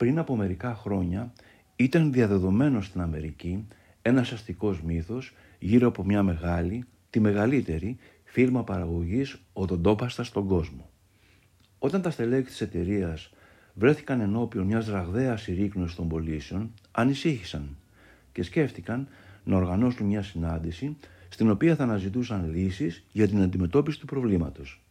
Πριν από μερικά χρόνια ήταν διαδεδομένο στην Αμερική ένας αστικός μύθος γύρω από μια μεγάλη, τη μεγαλύτερη φίρμα παραγωγής οδοντόπαστα στον κόσμο. Όταν τα στελέχη της εταιρείας βρέθηκαν ενώπιον μιας ραγδαίας συρρίκνωσης των πωλήσεων, ανησύχησαν και σκέφτηκαν να οργανώσουν μια συνάντηση στην οποία θα αναζητούσαν λύσεις για την αντιμετώπιση του προβλήματος.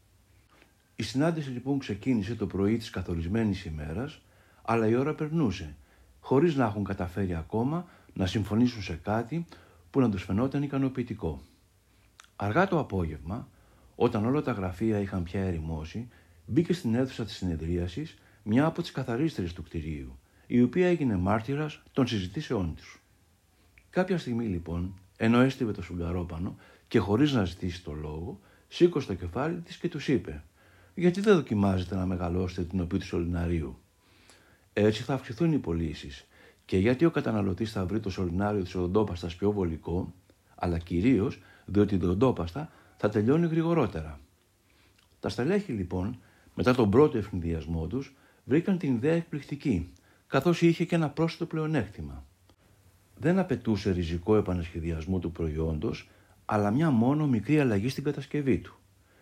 Η συνάντηση λοιπόν ξεκίνησε το πρωί της καθορισμένης ημέρας, αλλά η ώρα περνούσε, χωρίς να έχουν καταφέρει ακόμα να συμφωνήσουν σε κάτι που να τους φαινόταν ικανοποιητικό. Αργά το απόγευμα, όταν όλα τα γραφεία είχαν πια ερημώσει, μπήκε στην αίθουσα της συνεδρίασης μια από τις καθαρίστριες του κτηρίου, η οποία έγινε μάρτυρας των συζητήσεών τους. Κάποια στιγμή λοιπόν, ενώ έστειβε το σφουγγαρόπανο και χωρίς να ζητήσει το λόγο, σήκωσε το κεφάλι της και τους είπε: «Γιατί δεν δοκιμάζετε να μεγαλώσετε την οπή του σωληναρίου? Έτσι θα αυξηθούν οι πωλήσεις και γιατί ο καταναλωτής θα βρει το σωληνάριο της οδοντόπαστας πιο βολικό, αλλά κυρίως διότι η οδοντόπαστα θα τελειώνει γρηγορότερα». Τα στελέχη λοιπόν, μετά τον πρώτο ευνηδιασμό τους, βρήκαν την ιδέα εκπληκτική, καθώς είχε και ένα πρόσθετο πλεονέκτημα. Δεν απαιτούσε ριζικό επανασχεδιασμό του προϊόντος, αλλά μια μόνο μικρή αλλαγή στην κατασκευή του.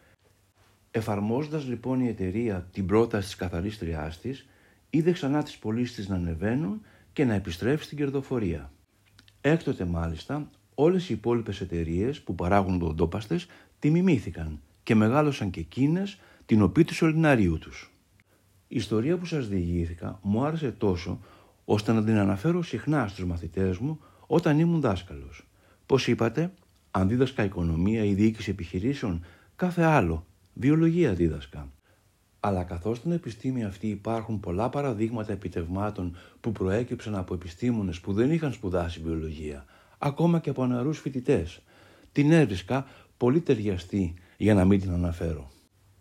Εφαρμόζοντας λοιπόν η εταιρεία την πρόταση της καθαρίστριάς της, είδε ξανά τις πωλήσεις της να ανεβαίνουν και να επιστρέφει στην κερδοφορία. Έκτοτε μάλιστα όλες οι υπόλοιπες εταιρείες που παράγουν οδοντόπαστες τη μιμήθηκαν και μεγάλωσαν και εκείνες την οπή του σωληναρίου τους. Η ιστορία που σας διηγήθηκα μου άρεσε τόσο ώστε να την αναφέρω συχνά στους μαθητές μου όταν ήμουν δάσκαλος. Πώς είπατε, αν δίδασκα οικονομία ή διοίκηση επιχειρήσεων, κάθε άλλο, βιολογία δίδασκα. Αλλά καθώς στην επιστήμη αυτή υπάρχουν πολλά παραδείγματα επιτευγμάτων που προέκυψαν από επιστήμονες που δεν είχαν σπουδάσει βιολογία, ακόμα και από νεαρούς φοιτητές, την έβρισκα πολύ ταιριαστή για να μην την αναφέρω.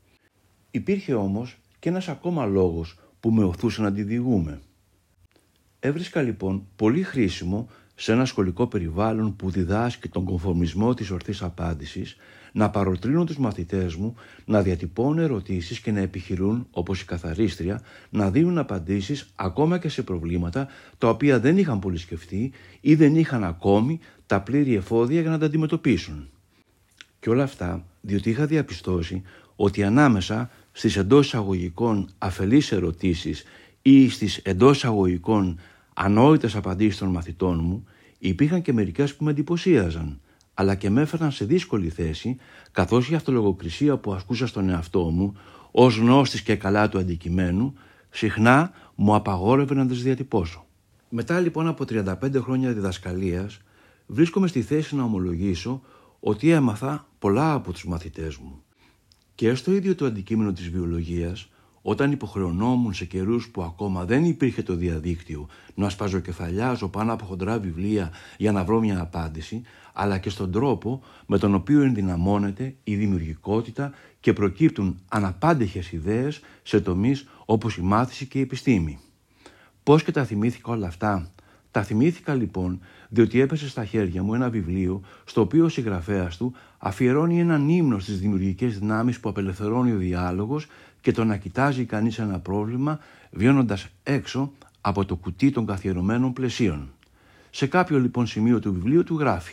Υπήρχε όμως και ένας ακόμα λόγος που με οθούσε να τη διηγούμε. Έβρισκα λοιπόν πολύ χρήσιμο σε ένα σχολικό περιβάλλον που διδάσκει τον κομφορμισμό της ορθής απάντησης να παροτρύνω τους μαθητές μου να διατυπώνουν ερωτήσεις και να επιχειρούν, όπως η καθαρίστρια, να δίνουν απαντήσεις ακόμα και σε προβλήματα τα οποία δεν είχαν πολύ σκεφτεί ή δεν είχαν ακόμη τα πλήρη εφόδια για να τα αντιμετωπίσουν. Και όλα αυτά διότι είχα διαπιστώσει ότι ανάμεσα στις εντός εισαγωγικών αφελείς ερωτήσεις ή στις εντός εισαγωγικών ανόητες απαντήσεις των μαθητών μου, υπήρχαν και μερικές που με εντυπωσίαζαν, αλλά και με έφεραν σε δύσκολη θέση, καθώς η αυτολογοκρισία που ασκούσα στον εαυτό μου, ως γνώστης και καλά του αντικειμένου, συχνά μου απαγόρευε να τις διατυπώσω. Μετά λοιπόν από 35 χρόνια διδασκαλίας, βρίσκομαι στη θέση να ομολογήσω ότι έμαθα πολλά από τους μαθητές μου. Και στο ίδιο το αντικείμενο της βιολογίας, όταν υποχρεωνόμουν σε καιρούς που ακόμα δεν υπήρχε το διαδίκτυο να σπαζοκεφαλιάζω πάνω από χοντρά βιβλία για να βρω μια απάντηση, αλλά και στον τρόπο με τον οποίο ενδυναμώνεται η δημιουργικότητα και προκύπτουν αναπάντεχες ιδέες σε τομείς όπως η μάθηση και η επιστήμη. Πώς και τα θυμήθηκα όλα αυτά? Τα θυμήθηκα λοιπόν διότι έπεσε στα χέρια μου ένα βιβλίο στο οποίο ο συγγραφέας του αφιερώνει έναν ύμνο στις δημιουργικές δυνάμεις που απελευθερώνει ο διάλογος και το να κοιτάζει κανείς ένα πρόβλημα βιώνοντας έξω από το κουτί των καθιερωμένων πλαισίων. Σε κάποιο λοιπόν σημείο του βιβλίου του γράφει: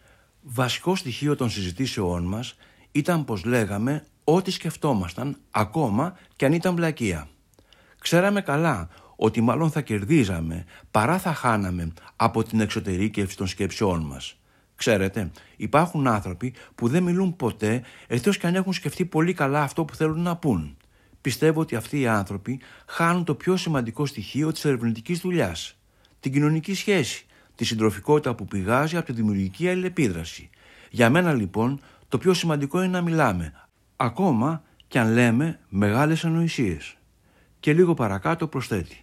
«Βασικό στοιχείο των συζητήσεών μας ήταν πως λέγαμε ό,τι σκεφτόμασταν, ακόμα κι αν ήταν βλακεία. Ξέραμε καλά ότι μάλλον θα κερδίζαμε παρά θα χάναμε από την εξωτερήκευση των σκέψεών μας. Ξέρετε, υπάρχουν άνθρωποι που δεν μιλούν ποτέ εκτός κι αν έχουν σκεφτεί πολύ καλά αυτό που θέλουν να πούν. Πιστεύω ότι αυτοί οι άνθρωποι χάνουν το πιο σημαντικό στοιχείο της ερευνητικής δουλειάς, την κοινωνική σχέση, τη συντροφικότητα που πηγάζει από τη δημιουργική αλληλεπίδραση. Για μένα λοιπόν το πιο σημαντικό είναι να μιλάμε, ακόμα κι αν λέμε μεγάλες ανοησίες». Και λίγο παρακάτω προσθέτει: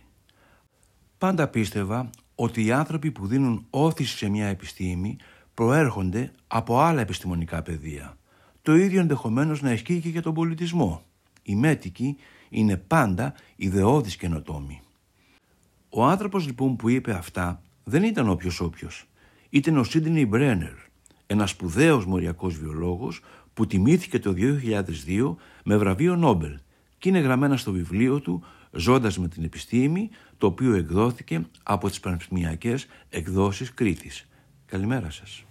«Πάντα πίστευα ότι οι άνθρωποι που δίνουν όθηση σε μια επιστήμη προέρχονται από άλλα επιστημονικά πεδία. Το ίδιο ενδεχομένως να ισχύει και για τον πολιτισμό. Οι μέτικοι είναι πάντα ιδεώδεις καινοτόμοι». Ο άνθρωπος λοιπόν που είπε αυτά δεν ήταν όποιος. Ήταν ο Σίντνεϊ Μπρένερ, ένας σπουδαίος μοριακός βιολόγος που τιμήθηκε το 2002 με βραβείο Νόμπελ και είναι γραμμένα στο βιβλίο του «Ζώντας με την επιστήμη», το οποίο εκδόθηκε από τις Πανεπιστημιακές Εκδόσεις Κρήτης. Καλημέρα σας.